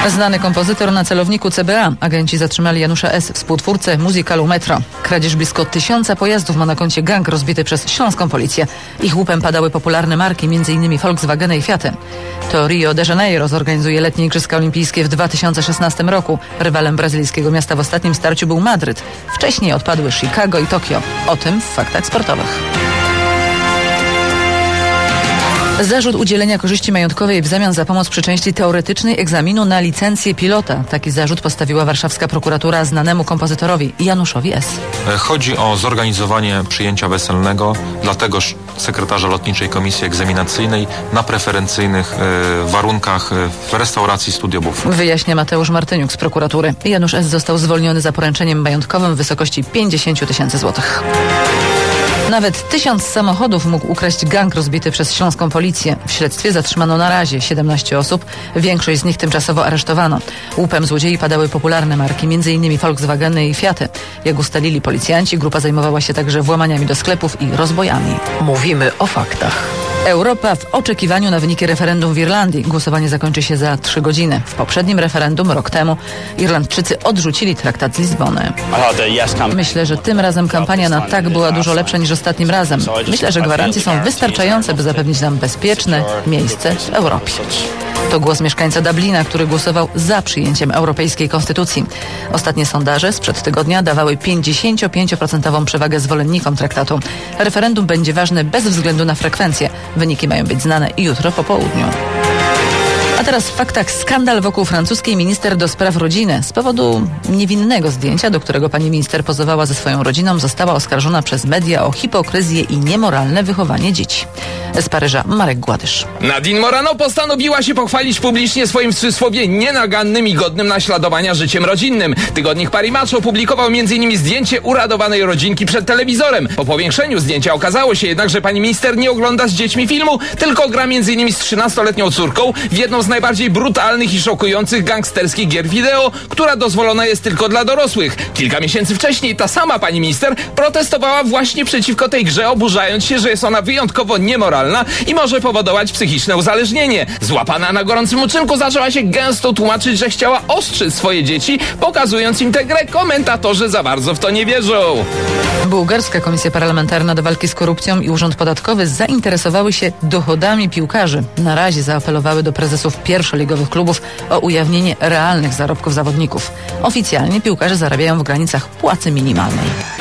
Znany kompozytor na celowniku CBA. Agenci zatrzymali Janusza S., współtwórcę musicalu Metro. Kradzież blisko 1000 pojazdów ma na koncie gang rozbity przez śląską policję. Ich łupem padały popularne marki, m.in. Volkswageny i Fiaty. To Rio de Janeiro zorganizuje letnie Igrzyska Olimpijskie w 2016 roku. Rywalem brazylijskiego miasta w ostatnim starciu był Madryt. Wcześniej odpadły Chicago i Tokio. O tym w faktach sportowych. Zarzut udzielenia korzyści majątkowej w zamian za pomoc przy części teoretycznej egzaminu na licencję pilota. Taki zarzut postawiła warszawska prokuratura znanemu kompozytorowi Januszowi S. Chodzi o zorganizowanie przyjęcia weselnego dla tegoż sekretarza Lotniczej Komisji Egzaminacyjnej na preferencyjnych warunkach w restauracji Studio Buffon. Wyjaśnia Mateusz Martyniuk z prokuratury. Janusz S. został zwolniony za poręczeniem majątkowym w wysokości 50 000 złotych. Nawet 1000 samochodów mógł ukraść gang rozbity przez śląską policję. W śledztwie zatrzymano na razie 17 osób. Większość z nich tymczasowo aresztowano. Łupem złodziei padały popularne marki, m.in. Volkswageny i Fiaty. Jak ustalili policjanci, grupa zajmowała się także włamaniami do sklepów i rozbojami. Mówimy o faktach. Europa w oczekiwaniu na wyniki referendum w Irlandii. Głosowanie zakończy się za 3 godziny. W poprzednim referendum rok temu Irlandczycy odrzucili traktat z Lizbony. Myślę, że tym razem kampania na tak była dużo lepsza niż ostatnim razem. Myślę, że gwarancje są wystarczające, by zapewnić nam bezpieczne miejsce w Europie. To głos mieszkańca Dublina, który głosował za przyjęciem europejskiej konstytucji. Ostatnie sondaże sprzed tygodnia dawały 55% przewagę zwolennikom traktatu. Referendum będzie ważne bez względu na frekwencję. Wyniki mają być znane jutro po południu. A teraz w faktach skandal wokół francuskiej minister do spraw rodziny. Z powodu niewinnego zdjęcia, do którego pani minister pozowała ze swoją rodziną, została oskarżona przez media o hipokryzję i niemoralne wychowanie dzieci. Z Paryża Marek Gładysz. Nadine Morano postanowiła się pochwalić publicznie swoim w cudzysłowie nienagannym i godnym naśladowania życiem rodzinnym. Tygodnik Paris Match opublikował m.in. zdjęcie uradowanej rodzinki przed telewizorem. Po powiększeniu zdjęcia okazało się jednak, że pani minister nie ogląda z dziećmi filmu, tylko gra m.in. z 13-letnią córką w jedną z najbardziej brutalnych i szokujących gangsterskich gier wideo, która dozwolona jest tylko dla dorosłych. Kilka miesięcy wcześniej ta sama pani minister protestowała właśnie przeciwko tej grze, oburzając się, że jest ona wyjątkowo niemoralna i może powodować psychiczne uzależnienie. Złapana na gorącym uczynku zaczęła się gęsto tłumaczyć, że chciała ostrzyc swoje dzieci, pokazując im tę grę. Komentatorzy za bardzo w to nie wierzą. Bułgarska Komisja Parlamentarna do Walki z Korupcją i Urząd Podatkowy zainteresowały się dochodami piłkarzy. Na razie zaapelowały do prezesów pierwszoligowych klubów o ujawnienie realnych zarobków zawodników. Oficjalnie piłkarze zarabiają w granicach płacy minimalnej.